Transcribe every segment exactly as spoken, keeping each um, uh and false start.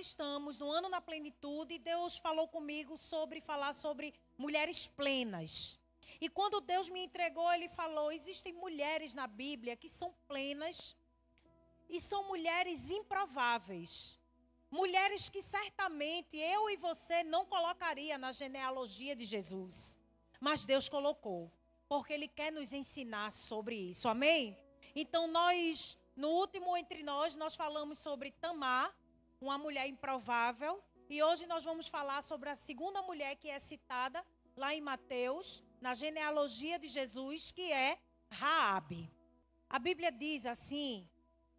estamos no ano na plenitude e Deus falou comigo sobre falar sobre mulheres plenas. E quando Deus me entregou, Ele falou, existem mulheres na Bíblia que são plenas e são mulheres improváveis. Mulheres que certamente eu e você não colocaria na genealogia de Jesus. Mas Deus colocou, porque Ele quer nos ensinar sobre isso, amém? Então nós, no último entre nós, nós falamos sobre Tamar, uma mulher improvável. E hoje nós vamos falar sobre a segunda mulher que é citada lá em Mateus, na genealogia de Jesus, que é Raabe. A Bíblia diz assim,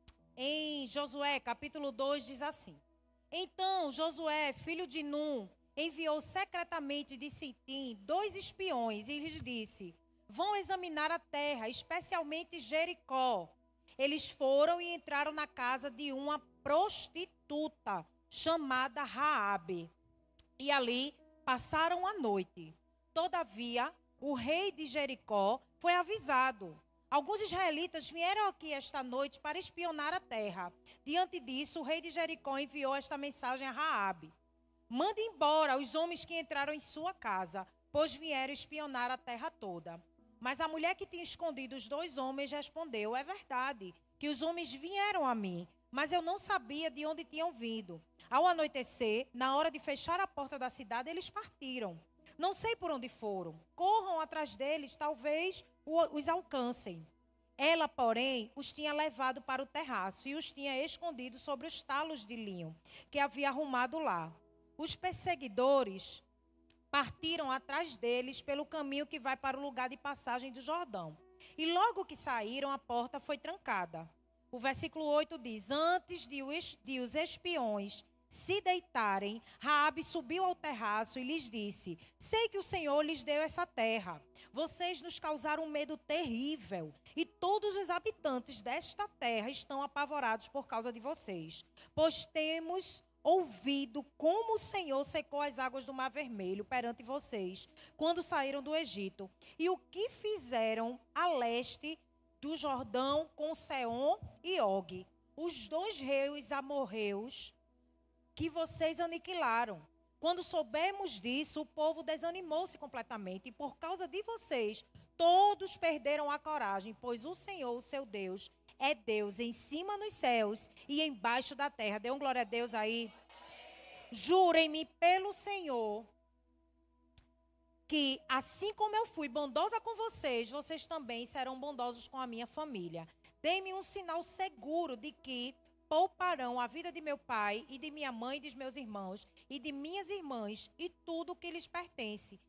em Josué capítulo dois, diz assim. Então Josué, filho de Num, enviou secretamente de Sitim dois espiões e lhes disse, vão examinar a terra, especialmente Jericó. Eles foram e entraram na casa de uma prostituta chamada Raabe. E ali passaram a noite. Todavia, o rei de Jericó foi avisado. Alguns israelitas vieram aqui esta noite para espionar a terra. Diante disso, o rei de Jericó enviou esta mensagem a Raabe. Mande embora os homens que entraram em sua casa, pois vieram espionar a terra toda. Mas a mulher que tinha escondido os dois homens respondeu, é verdade, que os homens vieram a mim, mas eu não sabia de onde tinham vindo. Ao anoitecer, na hora de fechar a porta da cidade, eles partiram. Não sei por onde foram. Corram atrás deles, talvez os alcancem. Ela, porém, os tinha levado para o terraço e os tinha escondido sobre os talos de linho que havia arrumado lá. Os perseguidores partiram atrás deles pelo caminho que vai para o lugar de passagem do Jordão. E logo que saíram, a porta foi trancada. O versículo oito diz, antes de os espiões se deitarem, Raabe subiu ao terraço e lhes disse, sei que o Senhor lhes deu essa terra. Vocês nos causaram um medo terrível e todos os habitantes desta terra estão apavorados por causa de vocês. Pois temos ouvido como o Senhor secou as águas do Mar Vermelho perante vocês, quando saíram do Egito, e o que fizeram a leste do Jordão com Seom e Og, os dois reis amorreus que vocês aniquilaram. Quando soubemos disso, o povo desanimou-se completamente, e por causa de vocês, todos perderam a coragem, pois o Senhor, o seu Deus, é Deus em cima nos céus e embaixo da terra. Dê um glória a Deus aí. Jurem-me pelo Senhor que, assim como eu fui bondosa com vocês, vocês também serão bondosos com a minha família. Deem-me um sinal seguro de que pouparão a vida de meu pai e de minha mãe e dos meus irmãos e de minhas irmãs e tudo o que lhes pertence.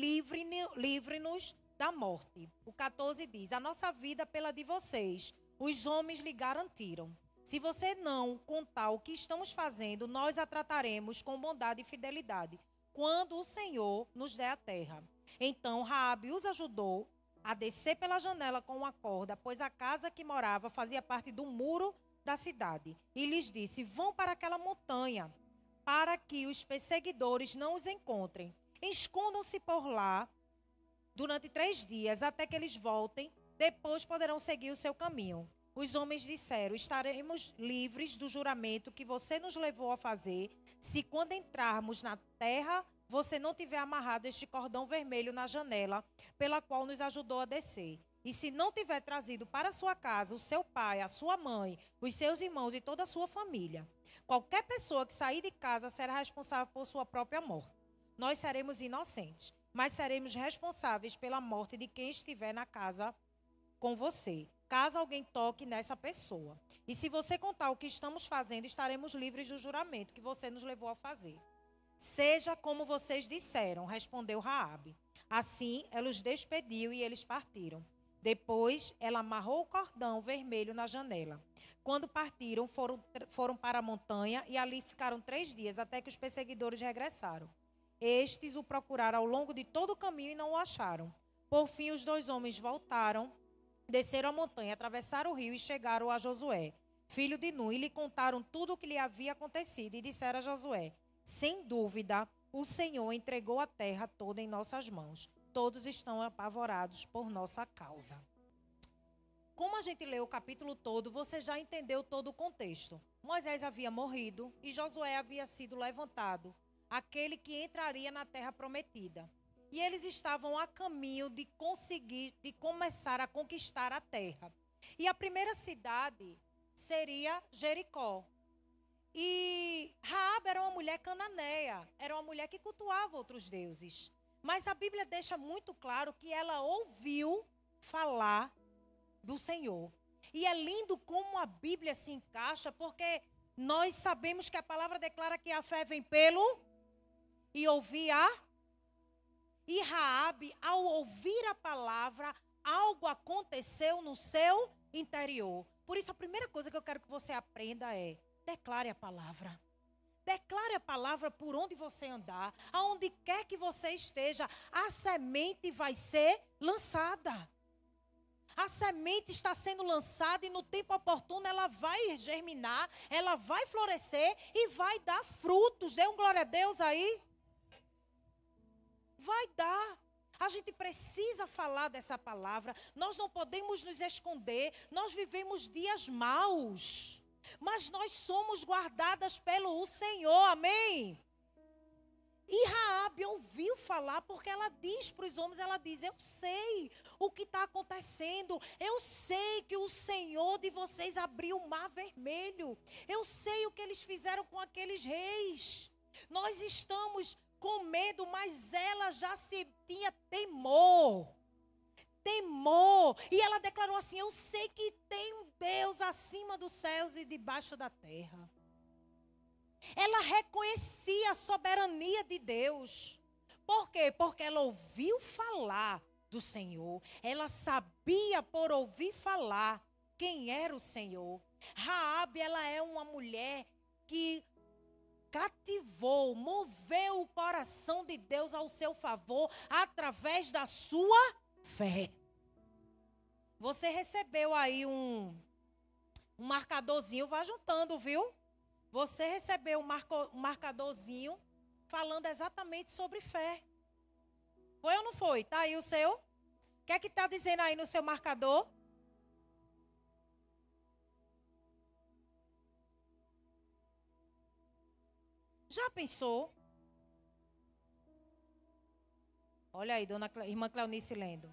Livre-nos da morte. O catorze diz, a nossa vida pela de vocês, os homens lhe garantiram. Se você não contar o que estamos fazendo, nós a trataremos com bondade e fidelidade, quando o Senhor nos der a terra. Então Raabe os ajudou a descer pela janela com uma corda, pois a casa que morava fazia parte do muro da cidade. E lhes disse, vão para aquela montanha, para que os perseguidores não os encontrem. Escondam-se por lá durante três dias, até que eles voltem, depois poderão seguir o seu caminho. Os homens disseram, estaremos livres do juramento que você nos levou a fazer, se quando entrarmos na terra, você não tiver amarrado este cordão vermelho na janela, pela qual nos ajudou a descer. E se não tiver trazido para sua casa o seu pai, a sua mãe, os seus irmãos e toda a sua família. Qualquer pessoa que sair de casa será responsável por sua própria morte. Nós seremos inocentes, mas seremos responsáveis pela morte de quem estiver na casa com você, caso alguém toque nessa pessoa. E se você contar o que estamos fazendo, estaremos livres do juramento que você nos levou a fazer. Seja como vocês disseram, respondeu Raabe. Assim, ela os despediu e eles partiram. Depois, ela amarrou o cordão vermelho na janela. Quando partiram, foram, foram para a montanha e ali ficaram três dias, até que os perseguidores regressaram. Estes o procuraram ao longo de todo o caminho e não o acharam. Por fim, os dois homens voltaram, desceram a montanha, atravessaram o rio e chegaram a Josué, filho de Nun, e lhe contaram tudo o que lhe havia acontecido. E disseram a Josué, sem dúvida, o Senhor entregou a terra toda em nossas mãos. Todos estão apavorados por nossa causa. como a gente leu o capítulo todo, você já entendeu todo o contexto. Moisés havia morrido e Josué havia sido levantado, aquele que entraria na terra prometida. E eles estavam a caminho de conseguir, de começar a conquistar a terra. E a primeira cidade seria Jericó. E Raabe era uma mulher cananeia, era uma mulher que cultuava outros deuses. Mas a Bíblia deixa muito claro que ela ouviu falar do Senhor. E é lindo como a Bíblia se encaixa, porque nós sabemos que a palavra declara que a fé vem pelo e ouvir a. E Raabe, ao ouvir a palavra, algo aconteceu no seu interior. Por isso, a primeira coisa que eu quero que você aprenda é: declare a palavra. Declare a palavra por onde você andar, aonde quer que você esteja, a semente vai ser lançada. A semente está sendo lançada e no tempo oportuno ela vai germinar, ela vai florescer e vai dar frutos. Dê um glória a Deus aí. Vai dar. A gente precisa falar dessa palavra. Nós não podemos nos esconder. Nós vivemos dias maus, mas nós somos guardadas pelo Senhor, amém? E Raabe ouviu falar, porque ela diz para os homens, ela diz: eu sei o que está acontecendo, eu sei que o Senhor de vocês abriu o mar vermelho, eu sei o que eles fizeram com aqueles reis, nós estamos com medo, mas ela já se tinha temor, temor, e ela declarou assim: eu sei que tem um Deus acima dos céus e debaixo da terra. Ela reconhecia a soberania de Deus. Por quê? Porque ela ouviu falar do Senhor. Ela sabia por ouvir falar quem era o Senhor. Raabe, ela é uma mulher que cativou, moveu o coração de Deus ao seu favor através da sua fé. Você recebeu aí um, um marcadorzinho, vá juntando, viu? Você recebeu um, marco, um marcadorzinho falando exatamente sobre fé. Foi ou não foi? Está aí o seu? O que é que está dizendo aí no seu marcador? Já pensou? Olha aí, dona Cle... irmã Cleonice lendo.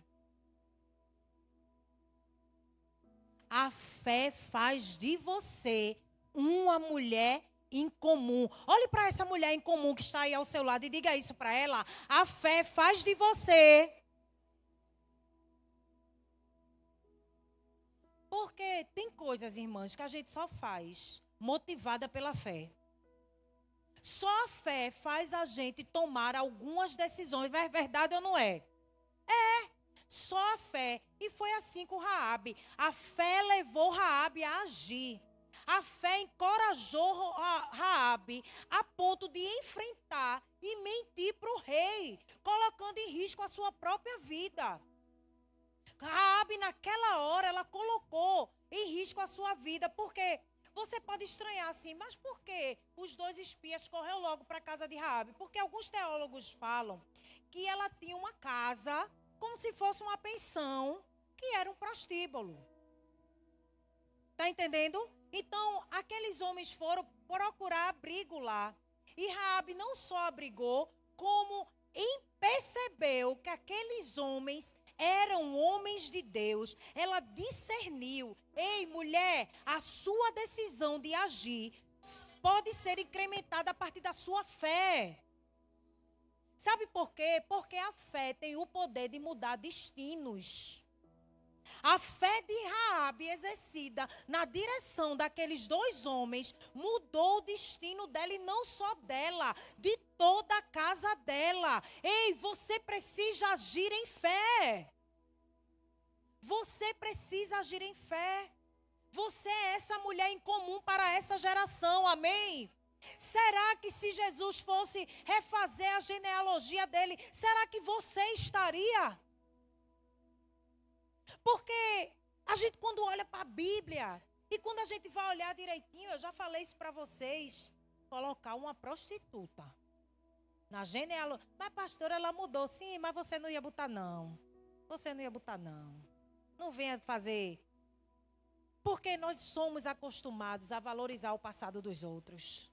A fé faz de você uma mulher incomum. Olhe para essa mulher incomum que está aí ao seu lado e diga isso para ela. A fé faz de você. Porque tem coisas, irmãs, que a gente só faz motivada pela fé. Só a fé faz a gente tomar algumas decisões. É verdade ou não é? É. Só a fé. E foi assim com Raabe. A fé levou Raabe a agir. A fé encorajou Raabe a ponto de enfrentar e mentir para o rei, colocando em risco a sua própria vida. Raabe, naquela hora, ela colocou em risco a sua vida, porque você pode estranhar assim, mas por que os dois espias correram logo para a casa de Raabe? Porque alguns teólogos falam que ela tinha uma casa como se fosse uma pensão, que era um prostíbulo. Está entendendo? Então, aqueles homens foram procurar abrigo lá. E Raabe não só abrigou, como percebeu que aqueles homens eram homens de Deus. Ela discerniu: ei, mulher, a sua decisão de agir pode ser incrementada a partir da sua fé. Sabe por quê? Porque a fé tem o poder de mudar destinos. A fé de Raabe, exercida na direção daqueles dois homens, mudou o destino dela, e não só dela, de toda a casa dela. Ei, você precisa agir em fé. Você precisa agir em fé. Você é essa mulher incomum para essa geração, amém? Será que se Jesus fosse refazer a genealogia dele, será que você estaria? Porque a gente, quando olha para a Bíblia, e quando a gente vai olhar direitinho, eu já falei isso para vocês, colocar uma prostituta na genealogia. Mas, pastora, ela mudou. Sim, mas você não ia botar, não. Você não ia botar, não. Não venha fazer Porque nós somos acostumados a valorizar o passado dos outros.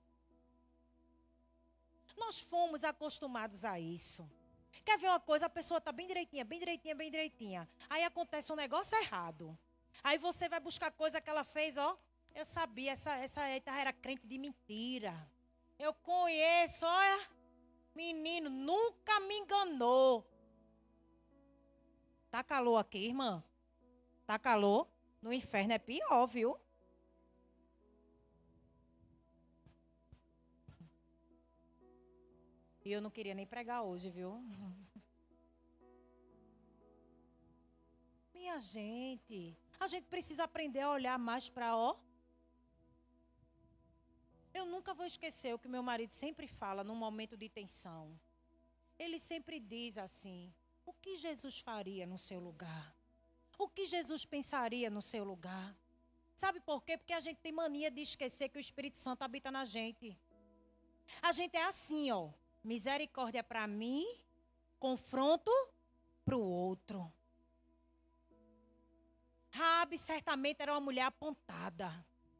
Nós fomos acostumados a isso. Quer ver uma coisa? A pessoa está bem direitinha, bem direitinha, bem direitinha. Aí acontece um negócio errado. Aí você vai buscar coisa que ela fez, ó. Eu sabia, essa, essa era crente de mentira. Eu conheço, olha. Menino, nunca me enganou. Tá calor aqui, irmã? Tá calor? No inferno é pior, viu? E eu não queria nem pregar hoje, viu? Minha gente, a gente precisa aprender a olhar mais para, ó. Eu nunca vou esquecer o que meu marido sempre fala num momento de tensão. Ele sempre diz assim: o que Jesus faria no seu lugar? O que Jesus pensaria no seu lugar? Sabe por quê? Porque a gente tem mania de esquecer que o Espírito Santo habita na gente. A gente é assim, ó. Misericórdia para mim, confronto para o outro. Raabe certamente era uma mulher apontada.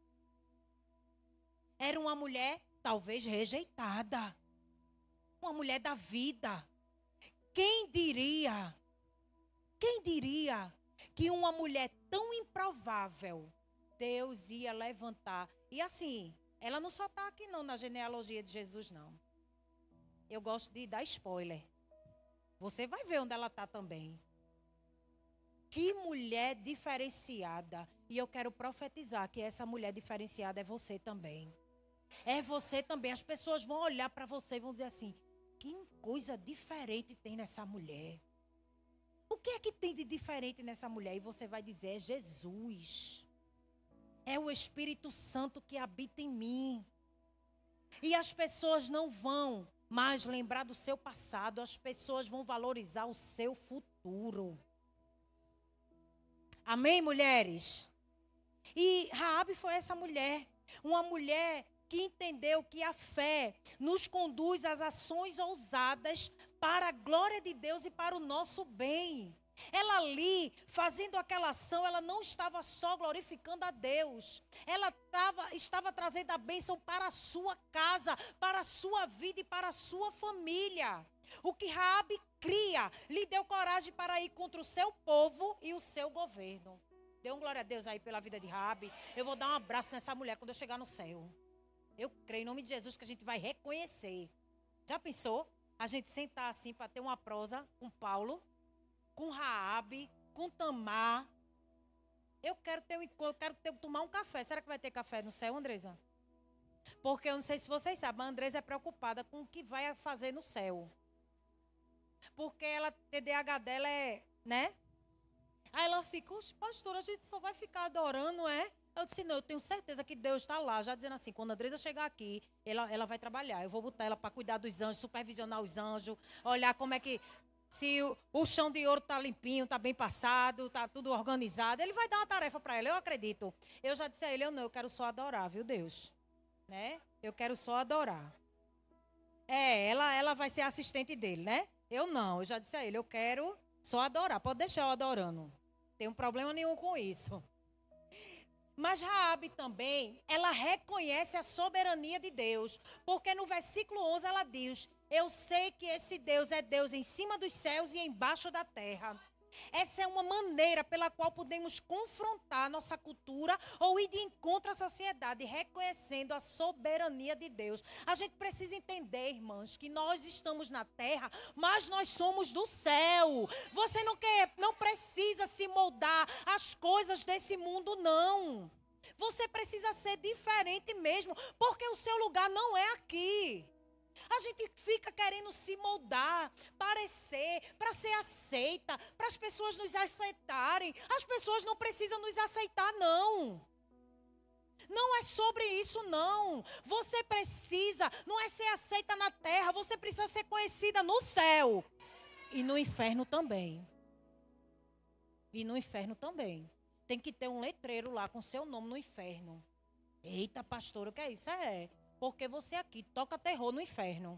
Era uma mulher talvez rejeitada. Uma mulher da vida. Quem diria? Quem diria que uma mulher tão improvável Deus ia levantar? E assim, ela não só está aqui não na genealogia de Jesus não. Eu gosto de dar spoiler. Você vai ver onde ela está também. Que mulher diferenciada. E eu quero profetizar que essa mulher diferenciada é você também. É você também. As pessoas vão olhar para você e vão dizer assim: que coisa diferente tem nessa mulher. O que é que tem de diferente nessa mulher? E você vai dizer: é Jesus. É o Espírito Santo que habita em mim. E as pessoas não vão mais lembrar do seu passado. As pessoas vão valorizar o seu futuro. Amém, mulheres? E Raabe foi essa mulher. Uma mulher que entendeu que a fé nos conduz às ações ousadas para a glória de Deus e para o nosso bem. Ela ali, fazendo aquela ação, ela não estava só glorificando a Deus. Ela tava, estava trazendo a bênção para a sua casa, para a sua vida e para a sua família. O que Raabe cria, lhe deu coragem para ir contra o seu povo e o seu governo. Dê um glória a Deus aí pela vida de Raabe. Eu vou dar um abraço nessa mulher quando eu chegar no céu. Eu creio em nome de Jesus que a gente vai reconhecer. Já pensou? A gente sentar assim para ter uma prosa com Paulo, com Raabe, com Tamar. Eu quero ter um encontro, eu quero ter, tomar um café. Será que vai ter café no céu, Andresa? Porque eu não sei se vocês sabem, a Andresa é preocupada com o que vai fazer no céu. Porque ela, T D A H dela é, né? Aí ela fica: pastora, a gente só vai ficar adorando, é? Eu disse: não, eu tenho certeza que Deus está lá, já dizendo assim: quando a Andresa chegar aqui, ela, ela vai trabalhar. Eu vou botar ela para cuidar dos anjos, supervisionar os anjos, olhar como é que, se o, o chão de ouro está limpinho, está bem passado, está tudo organizado. Ele vai dar uma tarefa para ela, eu acredito. Eu já disse a ele: eu não, eu quero só adorar, viu, Deus? Né? Eu quero só adorar. É, ela, ela vai ser assistente dele, né? Eu não, eu já disse a ele: eu quero só adorar, pode deixar eu adorando. Não tenho problema nenhum com isso. Mas Raabe também, ela reconhece a soberania de Deus, porque no versículo onze ela diz: eu sei que esse Deus é Deus em cima dos céus e embaixo da terra. Essa é uma maneira pela qual podemos confrontar a nossa cultura ou ir de encontro à sociedade, reconhecendo a soberania de Deus. A gente precisa entender, irmãs, que nós estamos na terra, mas nós somos do céu. Você não quer, não precisa se moldar às coisas desse mundo, não. Você precisa ser diferente mesmo, porque o seu lugar não é aqui. A gente fica querendo se moldar, parecer, para ser aceita, para as pessoas nos aceitarem. As pessoas não precisam nos aceitar, não. Não é sobre isso, não. Você precisa, não é ser aceita na terra, você precisa ser conhecida no céu. E no inferno também. E no inferno também. Tem que ter um letreiro lá com seu nome no inferno. Eita, pastora, o que é isso? É... Porque você aqui toca terror no inferno.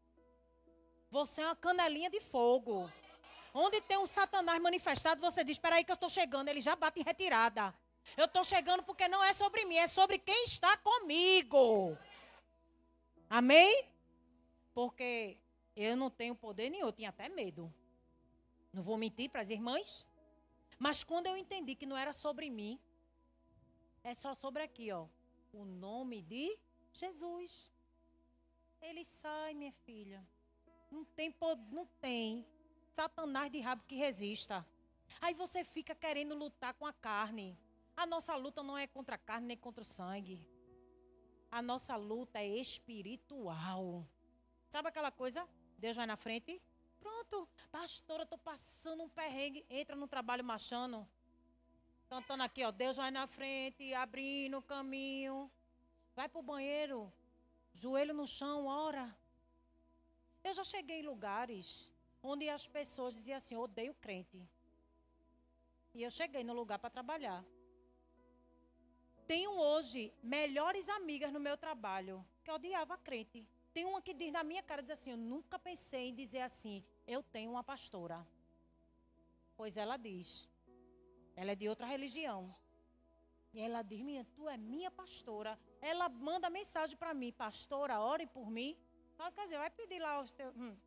Você é uma canelinha de fogo. Onde tem um Satanás manifestado, você diz: espera aí que eu estou chegando. Ele já bate em retirada. Eu estou chegando porque não é sobre mim, é sobre quem está comigo. Amém? Porque eu não tenho poder nenhum, eu tinha até medo. Não vou mentir para as irmãs. Mas quando eu entendi que não era sobre mim, é só sobre aqui, ó. O nome de Jesus. Ele sai, minha filha. Não tem, não tem Satanás de rabo que resista. Aí você fica querendo lutar com a carne. A nossa luta não é contra a carne nem contra o sangue. A nossa luta é espiritual. Sabe aquela coisa? Deus vai na frente. Pronto. Pastora, eu estou passando um perrengue. Entra no trabalho marchando. Cantando aqui, ó. Deus vai na frente, abrindo o caminho. Vai para o banheiro. Joelho no chão, ora. Eu já cheguei em lugares onde as pessoas diziam assim, odeio crente. E eu cheguei no lugar para trabalhar. Tenho hoje melhores amigas no meu trabalho que odiava crente. Tem uma que diz na minha cara, diz assim, eu nunca pensei em dizer assim, eu tenho uma pastora. Pois ela diz, ela é de outra religião. E ela diz, minha, tu é minha pastora. Ela manda mensagem para mim, pastora, ore por mim. Mas quer dizer, vai pedir lá os teus... Hum.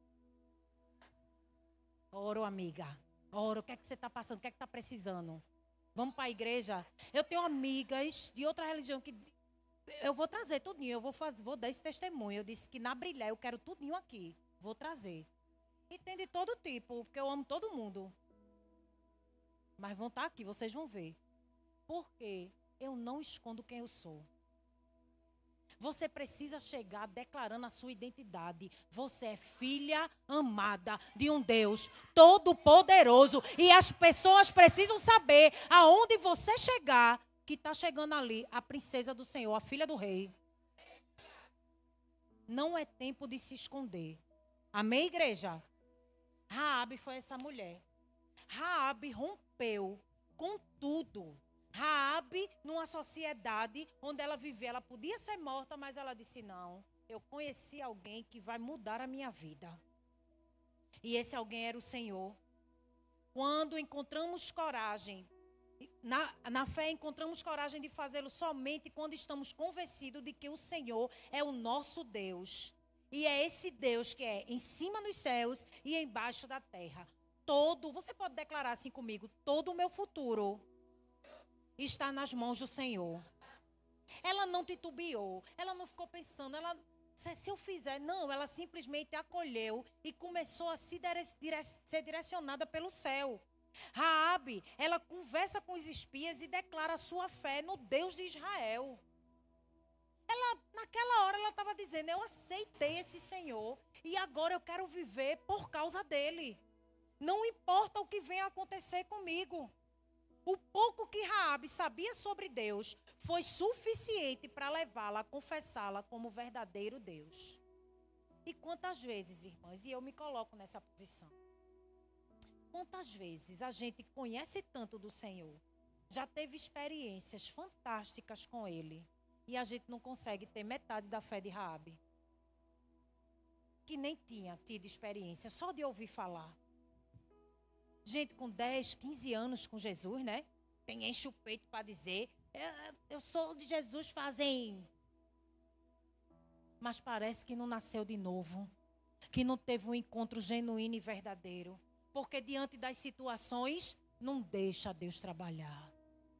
Oro, amiga. Oro, o que é que você está passando? O que é que está precisando? Vamos para a igreja? Eu tenho amigas de outra religião que... Eu vou trazer tudinho, eu vou, fazer, vou dar esse testemunho. Eu disse que na Brilhar eu quero tudinho aqui. Vou trazer. E tem de todo tipo, porque eu amo todo mundo. Mas vão estar aqui, vocês vão ver. Porque eu não escondo quem eu sou. Você precisa chegar declarando a sua identidade. Você é filha amada de um Deus todo-poderoso. E as pessoas precisam saber aonde você chegar, que está chegando ali a princesa do Senhor, a filha do rei. Não é tempo de se esconder. Amém, igreja? Raabe foi essa mulher. Raabe rompeu com tudo. Raabe, numa sociedade onde ela vivia, ela podia ser morta, mas ela disse, não, eu conheci alguém que vai mudar a minha vida. E esse alguém era o Senhor. Quando encontramos coragem, na, na fé encontramos coragem de fazê-lo somente quando estamos convencidos de que o Senhor é o nosso Deus. E é esse Deus que é em cima dos céus e embaixo da terra. Todo, você pode declarar assim comigo, todo o meu futuro está nas mãos do Senhor. Ela não titubeou, ela não ficou pensando, ela, se, se eu fizer, não, ela simplesmente acolheu e começou a se dire, dire, ser direcionada pelo céu. Raabe, ela conversa com os espias e declara a sua fé no Deus de Israel. Ela, naquela hora, ela estava dizendo, eu aceitei esse Senhor e agora eu quero viver por causa dele. Não importa o que venha acontecer comigo. O pouco que Raabe sabia sobre Deus foi suficiente para levá-la a confessá-la como verdadeiro Deus. E quantas vezes, irmãs, e eu me coloco nessa posição, quantas vezes a gente conhece tanto do Senhor, já teve experiências fantásticas com Ele, e a gente não consegue ter metade da fé de Raabe, que nem tinha tido experiência, só de ouvir falar. Gente com dez, quinze anos com Jesus, né? Tem enche o peito para dizer, eu, eu sou de Jesus fazem... Mas parece que não nasceu de novo. Que não teve um encontro genuíno e verdadeiro. Porque diante das situações, não deixa Deus trabalhar.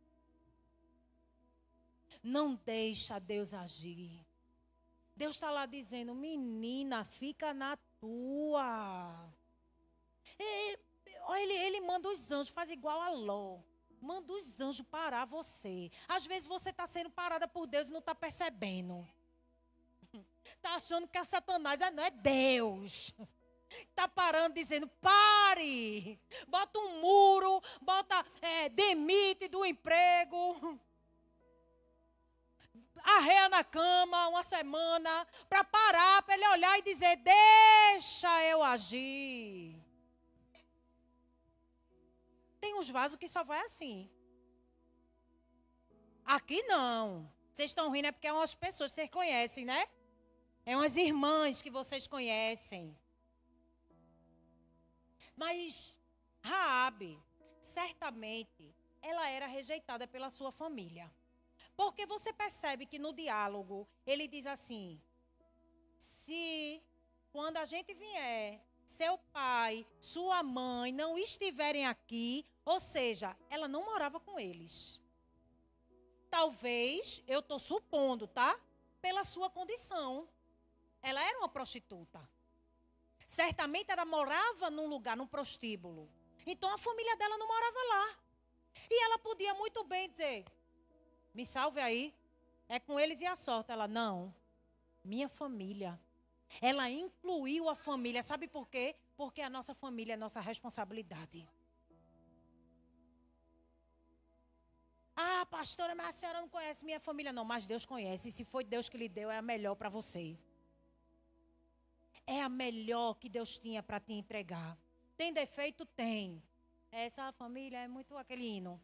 Não deixa Deus agir. Deus está lá dizendo, menina, fica na tua. E, Ele, ele manda os anjos, faz igual a Ló. Manda os anjos parar você. Às vezes você está sendo parada por Deus e não está percebendo. Está achando que é Satanás, não é Deus. Está parando dizendo, pare. Bota um muro, bota, é, demite do emprego. Arreia na cama uma semana para parar, para ele olhar e dizer, deixa eu agir. Tem uns vasos que só vai assim. Aqui não. Vocês estão rindo é porque é umas pessoas que vocês conhecem, né? É umas irmãs que vocês conhecem. Mas Raabe, certamente, ela era rejeitada pela sua família. Porque você percebe que no diálogo, ele diz assim: se quando a gente vier, seu pai, sua mãe não estiverem aqui, ou seja, ela não morava com eles. Talvez, eu estou supondo, tá? Pela sua condição. Ela era uma prostituta. Certamente ela morava num lugar, num prostíbulo. Então a família dela não morava lá. E ela podia muito bem dizer: me salve aí, é com eles e a sorte. Ela, não, minha família. Ela incluiu a família, sabe por quê? Porque a nossa família é nossa responsabilidade. Ah, pastora, mas a senhora não conhece minha família. Não, mas Deus conhece. E se foi Deus que lhe deu, é a melhor para você. É a melhor que Deus tinha para te entregar. Tem defeito? Tem. Essa família é muito aquele hino.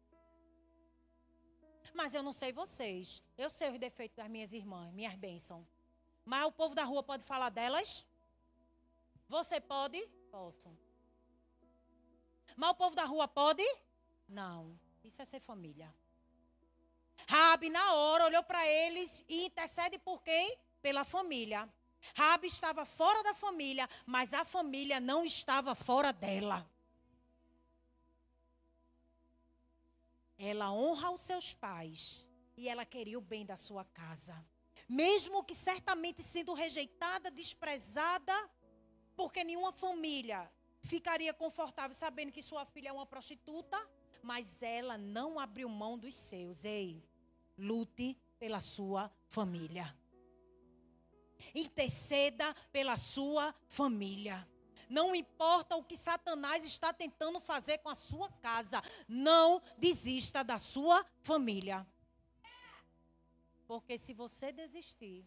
Mas eu não sei vocês. Eu sei os defeitos das minhas irmãs, minhas bênçãos. Mas o povo da rua pode falar delas? Você pode? Posso. Mas o povo da rua pode? Não. Isso é ser família. Raabe, na hora, olhou para eles e intercede por quem? Pela família. Raabe estava fora da família, mas a família não estava fora dela. Ela honra os seus pais e ela queria o bem da sua casa. Mesmo que certamente sendo rejeitada, desprezada, porque nenhuma família ficaria confortável sabendo que sua filha é uma prostituta, mas ela não abriu mão dos seus. Ei, lute pela sua família. Interceda pela sua família. Não importa o que Satanás está tentando fazer com a sua casa, não desista da sua família. Porque se você desistir,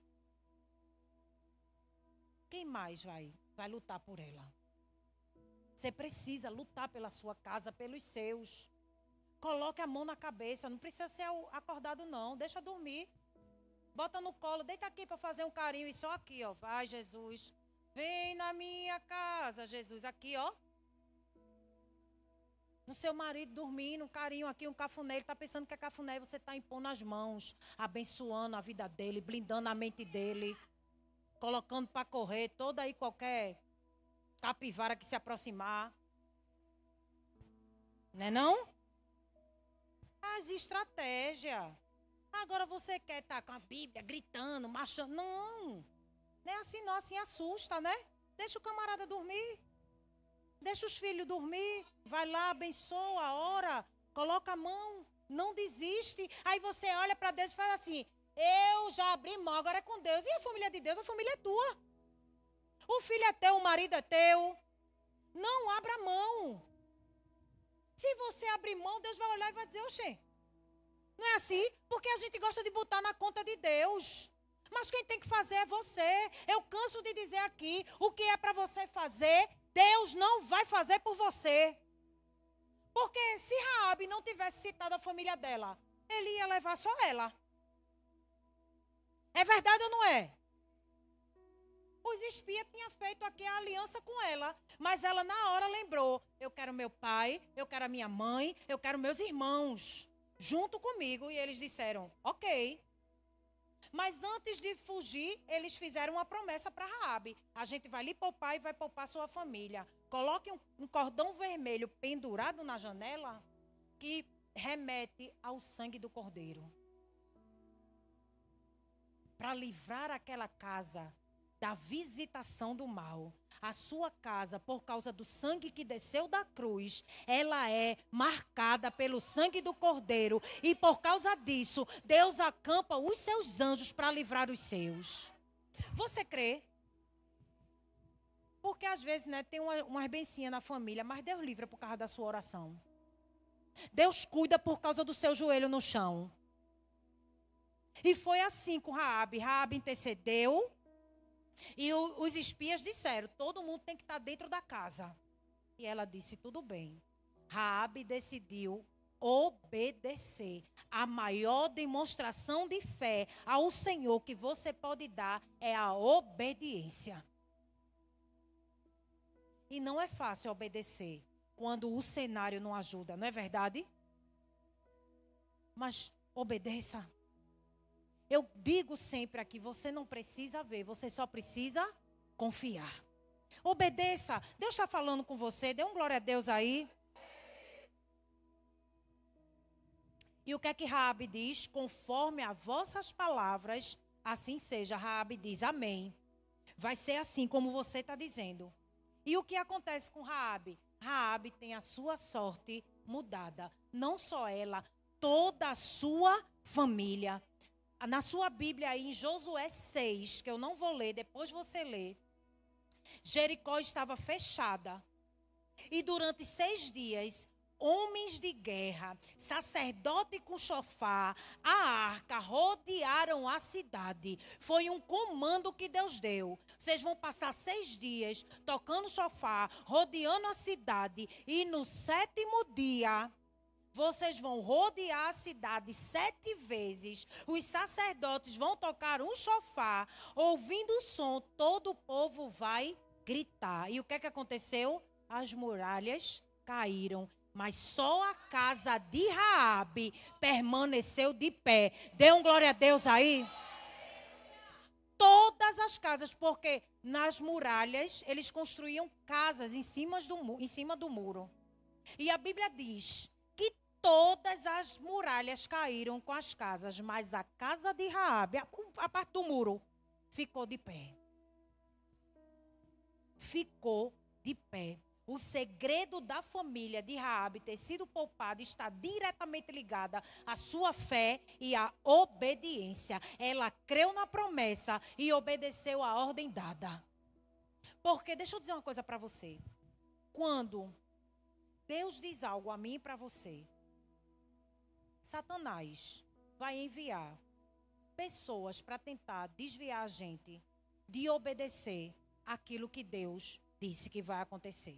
quem mais vai, vai lutar por ela? Você precisa lutar pela sua casa, pelos seus. Coloque a mão na cabeça, não precisa ser acordado não, deixa dormir. Bota no colo, deita aqui para fazer um carinho e só aqui, ó. Vai, Jesus. Vem na minha casa, Jesus. Aqui, ó. No seu marido dormindo, um carinho aqui, um cafuné. Ele está pensando que é cafuné e você está impondo as mãos, abençoando a vida dele, blindando a mente dele, colocando para correr toda aí qualquer capivara que se aproximar. Não é não? As estratégias. Agora você quer estar com a Bíblia gritando, marchando. Não. Não é assim não, assim assusta, né? Deixa o camarada dormir. Deixa os filhos dormir. Vai lá, abençoa, ora, coloca a mão. Não desiste. Aí você olha para Deus e fala assim: eu já abri mão, agora é com Deus. E a família de Deus? A família é tua. O filho é teu, o marido é teu. Não abra mão. Se você abrir mão, Deus vai olhar e vai dizer: oxê, não é assim? Porque a gente gosta de botar na conta de Deus. Mas quem tem que fazer é você. Eu canso de dizer aqui, o que é para você fazer, Deus não vai fazer por você. Porque se Raabe não tivesse citado a família dela, ele ia levar só ela. É verdade ou não é? Os espias tinham feito aqui a aliança com ela, mas ela na hora lembrou: eu quero meu pai, eu quero a minha mãe, eu quero meus irmãos junto comigo. E eles disseram: ok. Mas antes de fugir, eles fizeram uma promessa para Raabe: a gente vai lhe poupar e vai poupar sua família. Coloque um, um cordão vermelho pendurado na janela que remete ao sangue do cordeiro, para livrar aquela casa da visitação do mal. A sua casa, por causa do sangue que desceu da cruz, ela é marcada pelo sangue do cordeiro. E por causa disso, Deus acampa os seus anjos para livrar os seus. Você crê? Porque às vezes, né, tem uma, umas bencinhas na família, mas Deus livra por causa da sua oração. Deus cuida por causa do seu joelho no chão. E foi assim com Raabe. Raabe intercedeu. E o, os espias disseram: todo mundo tem que estar dentro da casa. E ela disse: tudo bem. Raabe decidiu obedecer. A maior demonstração de fé ao Senhor que você pode dar é a obediência. E não é fácil obedecer quando o cenário não ajuda, não é verdade? mas obedeça. Eu digo sempre aqui, você não precisa ver, você só precisa confiar. Obedeça. Deus está falando com você, dê um glória a Deus aí. E o que é que Raabe diz? Conforme as vossas palavras, assim seja. Raabe diz, amém. Vai ser assim como você está dizendo. E o que acontece com Raabe? Raabe tem a sua sorte mudada. Não só ela, toda a sua família. Na sua Bíblia aí, em Josué seis, que eu não vou ler, depois você lê. Jericó estava fechada. E durante seis dias, homens de guerra, sacerdote com chofar, a arca, rodearam a cidade. Foi um comando que Deus deu. Vocês vão passar seis dias tocando chofar, rodeando a cidade. E no sétimo dia, vocês vão rodear a cidade sete vezes. Os sacerdotes vão tocar um chofar. Ouvindo o som, todo o povo vai gritar. E o que é que aconteceu? As muralhas caíram. Mas só a casa de Raabe permaneceu de pé. Dê um glória a Deus aí. Todas as casas, porque nas muralhas eles construíam casas em cima do, em cima do muro. E a Bíblia diz que todas as muralhas caíram com as casas, mas a casa de Raabe, a, a parte do muro, ficou de pé. Ficou de pé. O segredo da família de Raabe ter sido poupada está diretamente ligada à sua fé e à obediência. Ela creu na promessa e obedeceu à ordem dada. Porque, deixa eu dizer uma coisa para você. Quando Deus diz algo a mim e para você, Satanás vai enviar pessoas para tentar desviar a gente de obedecer aquilo que Deus disse que vai acontecer.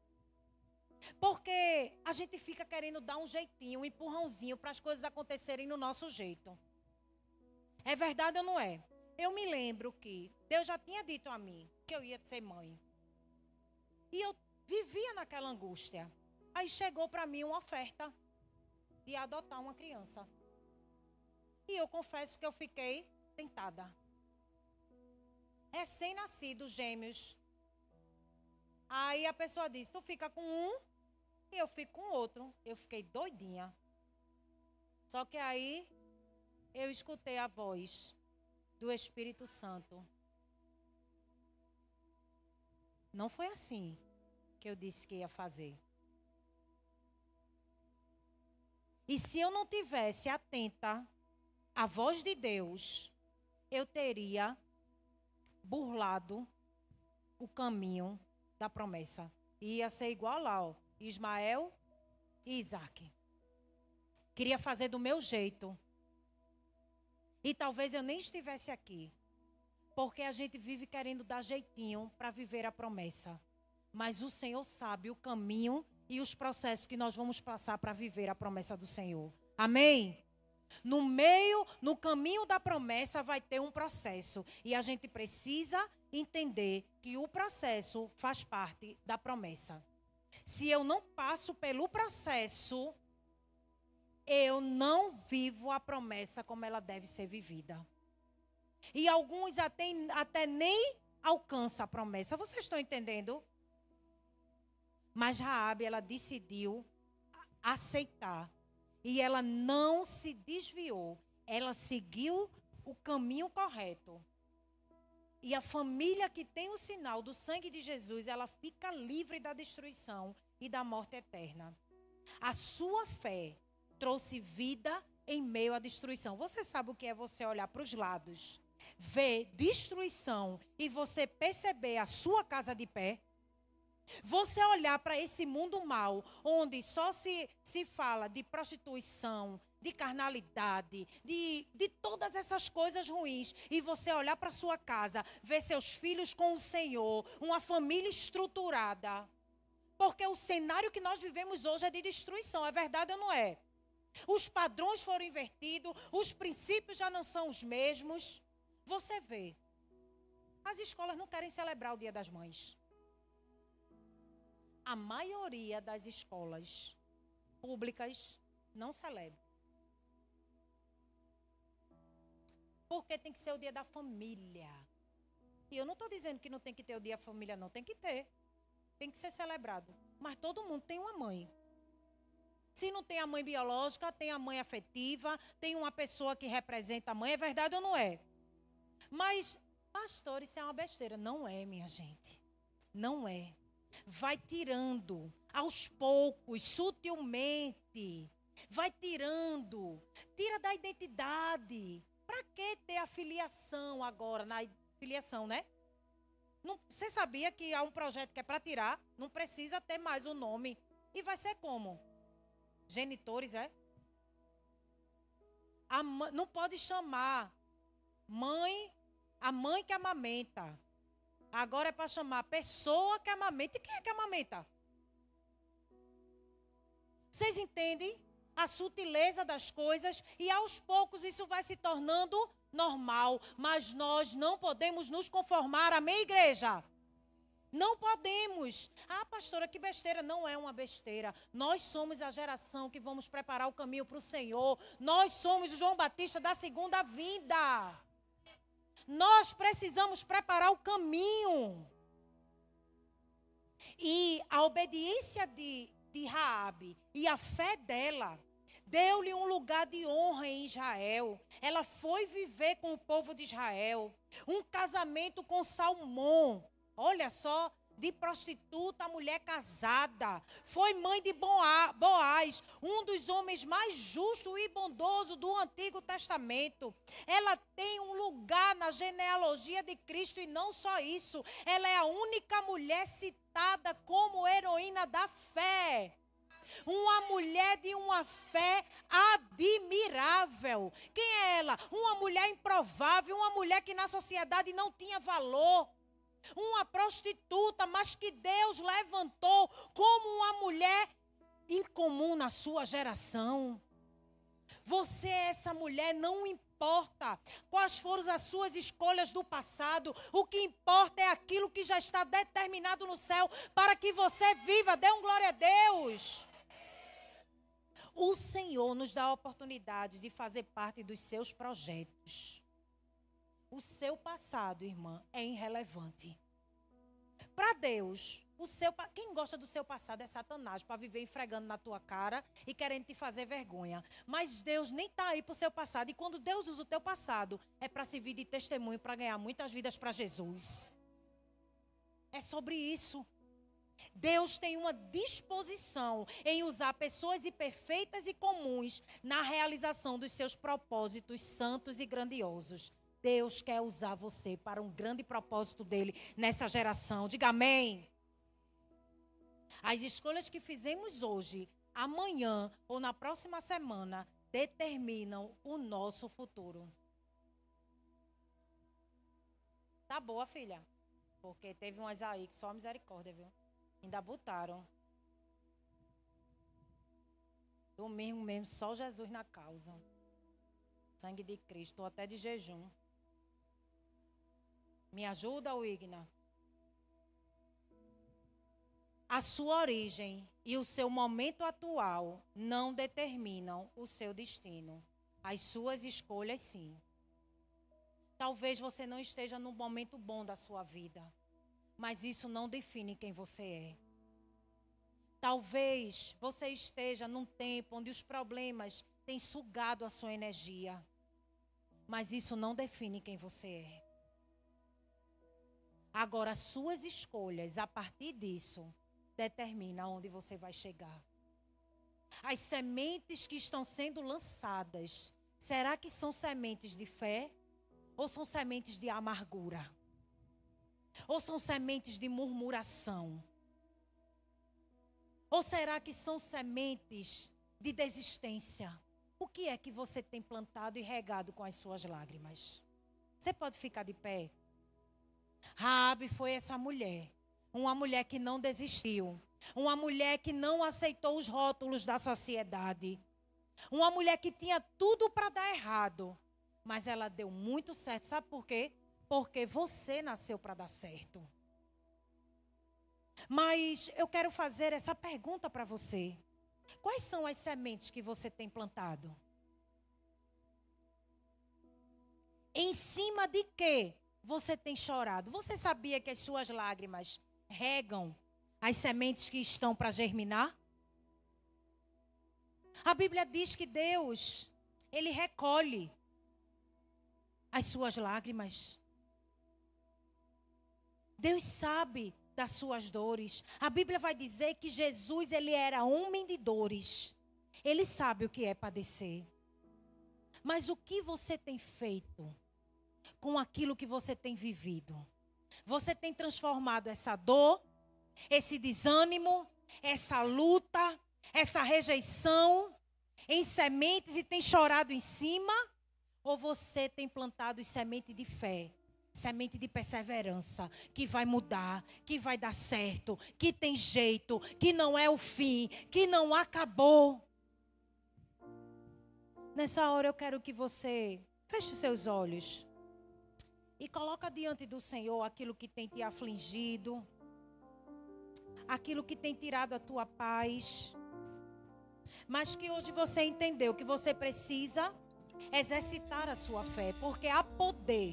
Porque a gente fica querendo dar um jeitinho, um empurrãozinho para as coisas acontecerem no nosso jeito. É verdade ou não é? Eu me lembro que Deus já tinha dito a mim que eu ia ser mãe. E eu vivia naquela angústia. Aí chegou para mim uma oferta de adotar uma criança. E eu confesso que eu fiquei tentada. Recém-nascidos, gêmeos. Aí a pessoa disse, tu fica com um e eu fico com outro. Eu fiquei doidinha. Só que aí eu escutei a voz do Espírito Santo. Não foi assim que eu disse que ia fazer. E se eu não tivesse atenta à voz de Deus, eu teria burlado o caminho da promessa. Ia ser igual lá, ó, Ismael e Isaac. Queria fazer do meu jeito. E talvez eu nem estivesse aqui. Porque a gente vive querendo dar jeitinho para viver a promessa. Mas o Senhor sabe o caminho e os processos que nós vamos passar para viver a promessa do Senhor. Amém? No meio, no caminho da promessa vai ter um processo. E a gente precisa entender que o processo faz parte da promessa. Se eu não passo pelo processo, eu não vivo a promessa como ela deve ser vivida. E alguns até, até nem alcançam a promessa. Vocês estão entendendo? Mas Raabe, ela decidiu aceitar. E ela não se desviou. Ela seguiu o caminho correto. E a família que tem o sinal do sangue de Jesus, ela fica livre da destruição e da morte eterna. A sua fé trouxe vida em meio à destruição. Você sabe o que é você olhar para os lados, ver destruição e você perceber a sua casa de pé? Você olhar para esse mundo mau, onde só se, se fala de prostituição, de carnalidade, de, de todas essas coisas ruins, e você olhar para sua casa, ver seus filhos com o Senhor, uma família estruturada. Porque o cenário que nós vivemos hoje é de destruição, é verdade ou não é? Os padrões foram invertidos, os princípios já não são os mesmos. Você vê, as escolas não querem celebrar o Dia das Mães. A maioria das escolas públicas não celebra. Porque tem que ser o dia da família. E eu não estou dizendo que não tem que ter o dia da família, não. Tem que ter. Tem que ser celebrado. Mas todo mundo tem uma mãe. Se não tem a mãe biológica, tem a mãe afetiva, tem uma pessoa que representa a mãe. É verdade ou não é? Mas, pastor, isso é uma besteira. Não é, minha gente. Não é. Vai tirando, aos poucos, sutilmente. Vai tirando. Tira da identidade. Para que ter a filiação agora, na filiação, né? Não, você sabia que há um projeto que é para tirar? Não precisa ter mais o nome. E vai ser como? Genitores, é? A mãe, não pode chamar mãe, a mãe que amamenta. Agora é para chamar pessoa que amamenta. E quem é que amamenta? Vocês entendem a sutileza das coisas? E aos poucos isso vai se tornando normal. Mas nós não podemos nos conformar. Amém, igreja? Não podemos. Ah, pastora, que besteira. Não é uma besteira. Nós somos a geração que vamos preparar o caminho para o Senhor. Nós somos o João Batista da segunda vinda. Nós precisamos preparar o caminho. E a obediência de, de Raabe e a fé dela deu-lhe um lugar de honra em Israel. Ela foi viver com o povo de Israel. Um casamento com Salmão. Olha só, de prostituta a mulher casada. Foi mãe de Boaz, um dos homens mais justos e bondosos do Antigo Testamento. Ela tem um lugar na genealogia de Cristo e não só isso. Ela é a única mulher citada como heroína da fé. Uma mulher de uma fé admirável. Quem é ela? Uma mulher improvável, uma mulher que na sociedade não tinha valor. Uma prostituta, mas que Deus levantou como uma mulher incomum na sua geração. Você é essa mulher, não importa quais foram as suas escolhas do passado. O que importa é aquilo que já está determinado no céu para que você viva. Dê um glória a Deus. O Senhor nos dá a oportunidade de fazer parte dos seus projetos. O seu passado, irmã, é irrelevante. Para Deus, o seu, quem gosta do seu passado é Satanás, para viver esfregando na tua cara e querendo te fazer vergonha. Mas Deus nem está aí para o seu passado. E quando Deus usa o teu passado, é para servir de testemunho, para ganhar muitas vidas para Jesus. É sobre isso. Deus tem uma disposição em usar pessoas imperfeitas e comuns na realização dos seus propósitos santos e grandiosos. Deus quer usar você para um grande propósito dele nessa geração. Diga amém. As escolhas que fizemos hoje, amanhã ou na próxima semana determinam o nosso futuro. Tá boa, filha? Porque teve umas aí que só misericórdia, viu? Ainda botaram. Domingo mesmo, só Jesus na causa. Sangue de Cristo, até de jejum. Me ajuda, Wigna? A sua origem e o seu momento atual não determinam o seu destino. As suas escolhas, sim. Talvez você não esteja num momento bom da sua vida, mas isso não define quem você é. Talvez você esteja num tempo onde os problemas têm sugado a sua energia, mas isso não define quem você é. Agora, as suas escolhas, a partir disso, determinam onde você vai chegar. As sementes que estão sendo lançadas, será que são sementes de fé? Ou são sementes de amargura? Ou são sementes de murmuração? Ou será que são sementes de desistência? O que é que você tem plantado e regado com as suas lágrimas? Você pode ficar de pé? Raabe foi essa mulher, uma mulher que não desistiu, uma mulher que não aceitou os rótulos da sociedade, uma mulher que tinha tudo para dar errado, mas ela deu muito certo. Sabe por quê? Porque você nasceu para dar certo. Mas eu quero fazer essa pergunta para você. Quais são as sementes que você tem plantado? Em cima de quê você tem chorado? Você sabia que as suas lágrimas regam as sementes que estão para germinar? A Bíblia diz que Deus, Ele recolhe as suas lágrimas. Deus sabe das suas dores. A Bíblia vai dizer que Jesus, Ele era homem de dores. Ele sabe o que é padecer. Mas o que você tem feito com aquilo que você tem vivido? Você tem transformado essa dor, esse desânimo, essa luta, essa rejeição em sementes e tem chorado em cima? Ou você tem plantado semente de fé, semente de perseverança, que vai mudar, que vai dar certo, que tem jeito, que não é o fim, que não acabou? Nessa hora eu quero que você feche os seus olhos e coloca diante do Senhor aquilo que tem te afligido, aquilo que tem tirado a tua paz, mas que hoje você entendeu que você precisa exercitar a sua fé, porque há poder,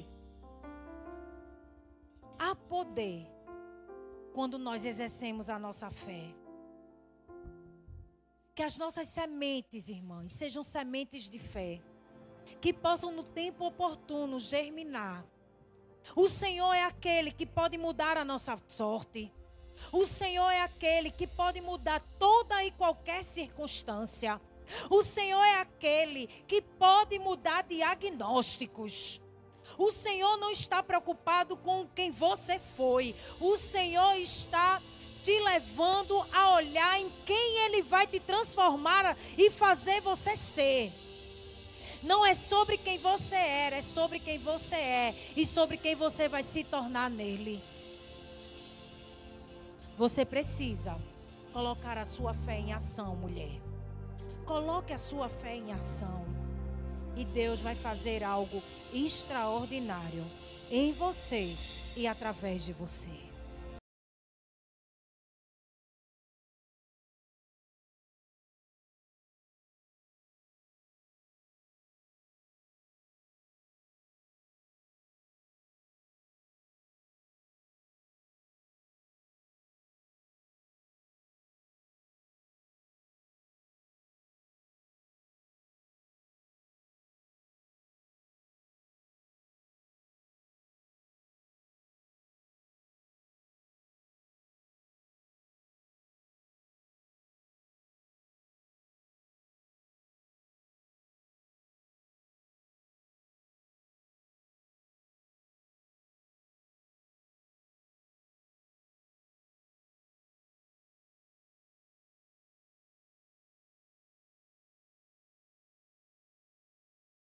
há poder quando nós exercemos a nossa fé. Que as nossas sementes, irmãs, sejam sementes de fé, que possam no tempo oportuno germinar. O Senhor é aquele que pode mudar a nossa sorte. O Senhor é aquele que pode mudar toda e qualquer circunstância. O Senhor é aquele que pode mudar diagnósticos. O Senhor não está preocupado com quem você foi. O Senhor está te levando a olhar em quem Ele vai te transformar e fazer você ser. Não é sobre quem você era, é sobre quem você é e sobre quem você vai se tornar nele. Você precisa colocar a sua fé em ação, mulher. Coloque a sua fé em ação. E Deus vai fazer algo extraordinário em você e através de você.